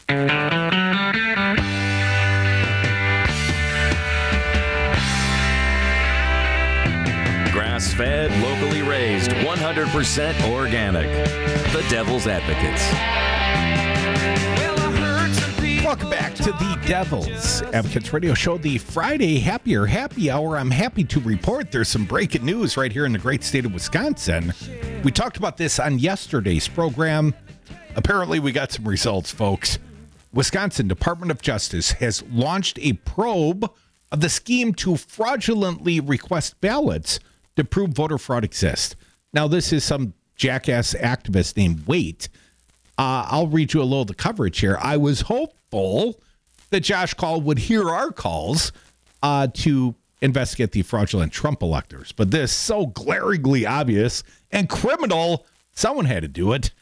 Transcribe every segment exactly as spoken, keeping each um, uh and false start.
Grass-fed, locally raised, one hundred percent organic. The Devil's Advocates. Welcome back to the Devil's Advocates Radio Show, the Friday Happier Happy Hour. I'm happy to report there's some breaking news right here in the great state of Wisconsin. We talked about this on yesterday's program. Apparently, we got some results, folks. Wisconsin Department of Justice has launched a probe of the scheme to fraudulently request ballots to prove voter fraud exists. Now, this is some jackass activist named Wait. Uh, I'll read you a little of the coverage here. I was hopeful that Josh Call would hear our calls uh, to investigate the fraudulent Trump electors. But this is so glaringly obvious and criminal, someone had to do it.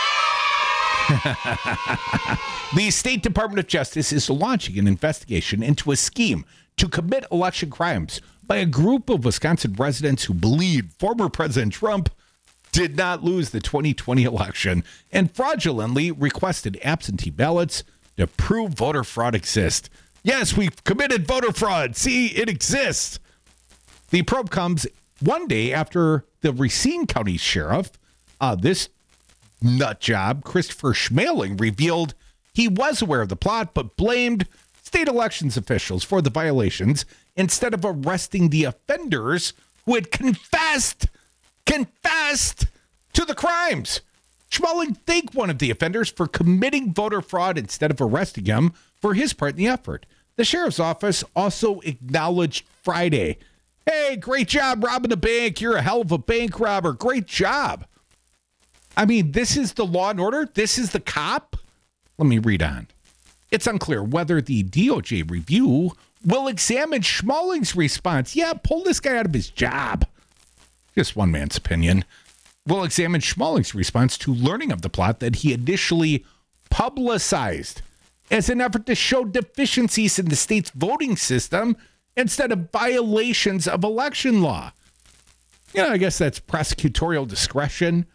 The State Department of Justice is launching an investigation into a scheme to commit election crimes by a group of Wisconsin residents who believe former President Trump did not lose the twenty twenty election and fraudulently requested absentee ballots to prove voter fraud exists. Yes, we've committed voter fraud. See, it exists. The probe comes one day after the Racine County Sheriff, uh, this nut job, Christopher Schmeling, revealed he was aware of the plot, but blamed state elections officials for the violations instead of arresting the offenders who had confessed, confessed to the crimes. Schmeling thanked one of the offenders for committing voter fraud instead of arresting him for his part in the effort. The sheriff's office also acknowledged Friday, hey, great job robbing a bank. You're a hell of a bank robber. Great job. I mean, this is the law and order. This is the cop. Let me read on. It's unclear whether the D O J review will examine Schmeling's response. Yeah, pull this guy out of his job. Just one man's opinion. Will examine Schmeling's response to learning of the plot that he initially publicized as an effort to show deficiencies in the state's voting system instead of violations of election law. You know, I guess that's prosecutorial discretion.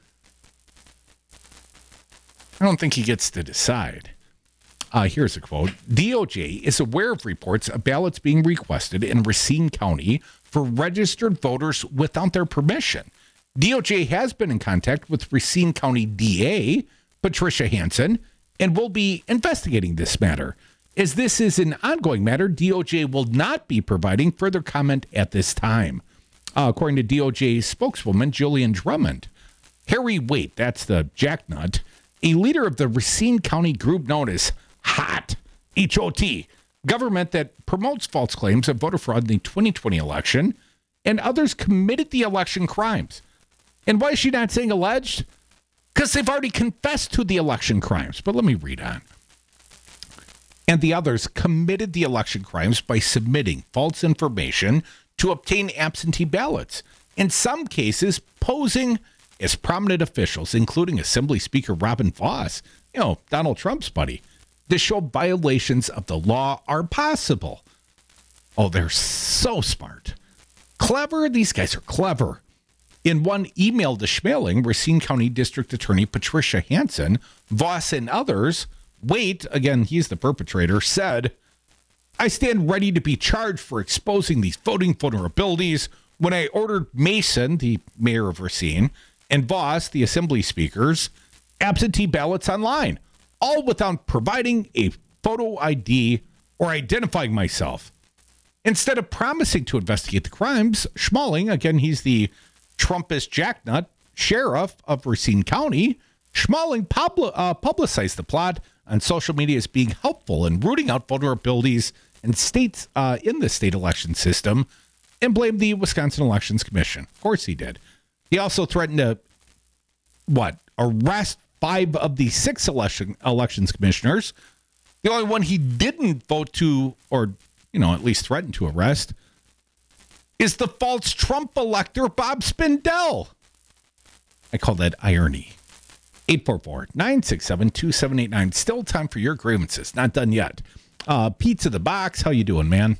I don't think he gets to decide. Uh, here's a quote. D O J is aware of reports of ballots being requested in Racine County for registered voters without their permission. D O J has been in contact with Racine County D A, Patricia Hansen, and will be investigating this matter. As this is an ongoing matter, D O J will not be providing further comment at this time. Uh, according to D O J spokeswoman Julian Drummond, Harry Waite, that's the jacknut, a leader of the Racine County group known as HOT, H O T, government that promotes false claims of voter fraud in the twenty twenty election, and others committed the election crimes. And why is she not saying alleged? Because they've already confessed to the election crimes. But let me read on. And the others committed the election crimes by submitting false information to obtain absentee ballots, in some cases posing as prominent officials, including Assembly Speaker Robin Vos, you know, Donald Trump's buddy, to show violations of the law are possible. Oh, they're so smart. Clever. These guys are clever. In one email to Schmeling, Racine County District Attorney Patricia Hansen, Vos, and others, Wait, again, he's the perpetrator, said, I stand ready to be charged for exposing these voting vulnerabilities when I ordered Mason, the mayor of Racine, and Vos, the assembly speakers, absentee ballots online, all without providing a photo I D or identifying myself. Instead of promising to investigate the crimes, Schmeling, again, he's the Trumpist jacknut sheriff of Racine County, Schmeling pub- uh, publicized the plot on social media as being helpful in rooting out vulnerabilities in states uh, in the state election system and blamed the Wisconsin Elections Commission. Of course he did. He also threatened to, what, arrest five of the six election elections commissioners. The only one he didn't vote to, or, you know, at least threaten to arrest, is the false Trump elector, Bob Spindell. I call that irony. eight four four, nine six seven, two seven eight nine. Still time for your grievances. Not done yet. Uh, Pizza the Box, how you doing, man?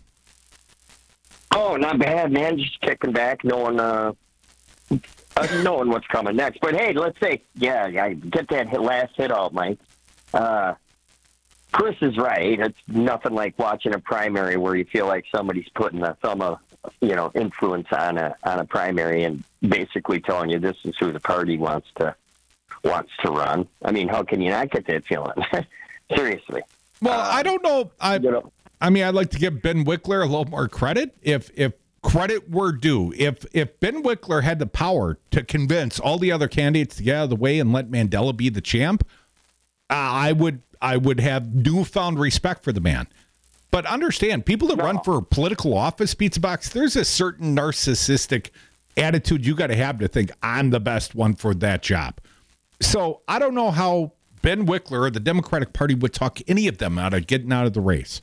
Oh, not bad, man. Just kicking back, knowing, uh, uh, knowing what's coming next. But hey, let's say, yeah, I get that hit, last hit out, Mike. Uh, Chris is right. It's nothing like watching a primary where you feel like somebody's putting a thumb of, you know, influence on a on a primary and basically telling you this is who the party wants to wants to run. I mean, how can you not get that feeling? Seriously. Well, um, I don't know. I you know, I mean, I'd like to give Ben Wickler a little more credit. If if credit were due, if if Ben Wickler had the power to convince all the other candidates to get out of the way and let Mandela be the champ, uh, I would I would have newfound respect for the man. But understand, people that No. run for political office, Pizza Box, there's a certain narcissistic attitude you got to have to think I'm the best one for that job. So I don't know how Ben Wickler or the Democratic Party would talk any of them out of getting out of the race.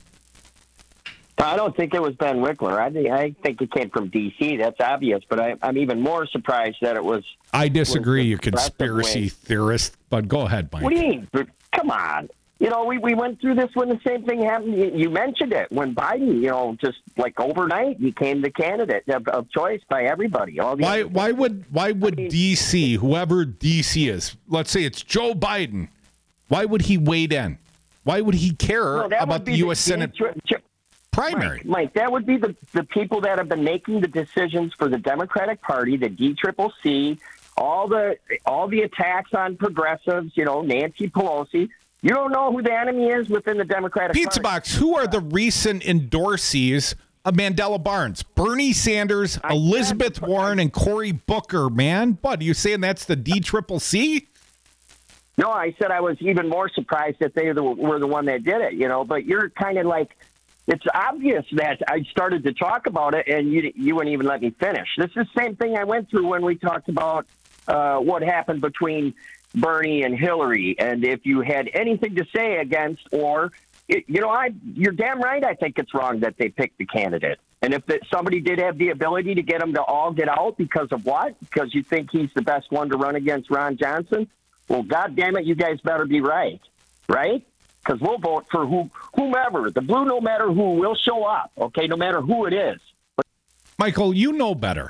I don't think it was Ben Wickler. I think I think it came from D C. That's obvious. But I, I'm even more surprised that it was. I disagree, was you conspiracy way. theorist, but go ahead, Mike. What do you mean? But come on. You know, we, we went through this when the same thing happened. You, you mentioned it when Biden, you know, just like overnight became the candidate of, of choice by everybody. All the Why other- why would why would I mean- D C, whoever D C is, let's say it's Joe Biden, why would he wade in? Why would he care No, that about would the be U S Senate tr- tr- primary? Mike, Mike, that would be the, the people that have been making the decisions for the Democratic Party, the D C C C, all the all the attacks on progressives, you know, Nancy Pelosi. You don't know who the enemy is within the Democratic Pizza Party. Box, who are the recent endorsees of Mandela Barnes? Bernie Sanders, I Elizabeth said- Warren, and Cory Booker, man. What, are you saying that's the D C C C? No, I said I was even more surprised that they were the, were the one that did it, you know, but you're kind of like, it's obvious that I started to talk about it and you you wouldn't even let me finish. This is the same thing I went through when we talked about uh, what happened between Bernie and Hillary. And if you had anything to say against or, it, you know, I you're damn right I think it's wrong that they picked the candidate. And if that somebody did have the ability to get them to all get out because of what? Because you think he's the best one to run against Ron Johnson? Well, God damn it, you guys better be right, right? Because we'll vote for who, whomever. The blue, no matter who, will show up, okay, no matter who it is. Michael, you know better.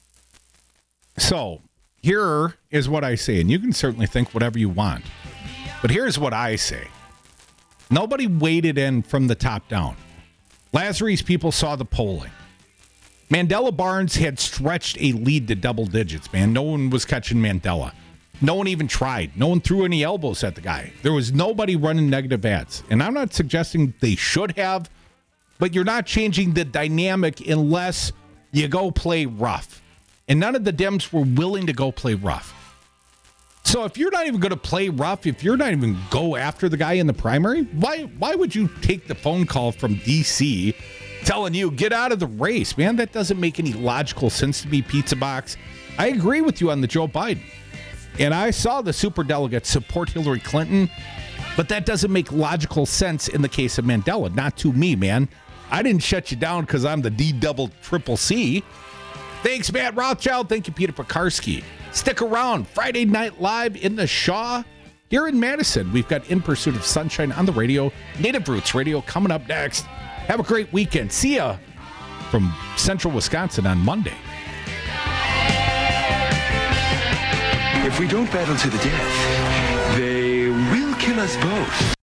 So here is what I say, and you can certainly think whatever you want. But here's what I say. Nobody waded in from the top down. Lazarus people saw the polling. Mandela Barnes had stretched a lead to double digits, man. No one was catching Mandela. No one even tried. No one threw any elbows at the guy. There was nobody running negative ads. And I'm not suggesting they should have, but you're not changing the dynamic unless you go play rough. And none of the Dems were willing to go play rough. So if you're not even going to play rough, if you're not even go after the guy in the primary, why why would you take the phone call from D C telling you, get out of the race, man? That doesn't make any logical sense to me, Pizza Box. I agree with you on the Joe Biden. And I saw the superdelegates support Hillary Clinton, but that doesn't make logical sense in the case of Mandela. Not to me, man. I didn't shut you down because I'm the D double triple C. Thanks, Matt Rothschild. Thank you, Peter Pekarsky. Stick around. Friday Night Live in the Shaw. Here in Madison, we've got In Pursuit of Sunshine on the radio. Native Roots Radio coming up next. Have a great weekend. See ya from Central Wisconsin on Monday. If we don't battle to the death, they will kill us both.